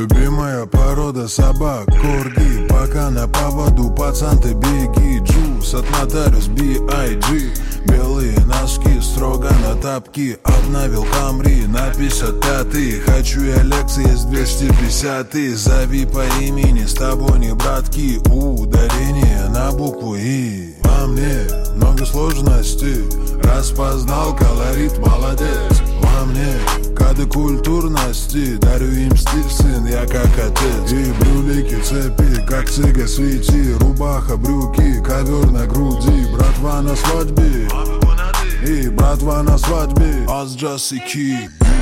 Любимая порода собак, корги. Пока на поводу, пацан, ты беги. Джус от Нотариус B.I.G. Белые носки, строго на тапки. Обновил Камри на 55-й. Хочу я лекции с 250-й. Зови по имени, с тобой не братки. Ударение на букву И. Во мне много сложностей. Распознал колорит, молодец. Во мне коды культурности. Дарю им стиль, сын, я как отец. И брюлики, цепи, как цыга, свети. Рубаха, брюки, ковер на груди. Братва на свадьбе. И братва на свадьбе. Аз Джасики.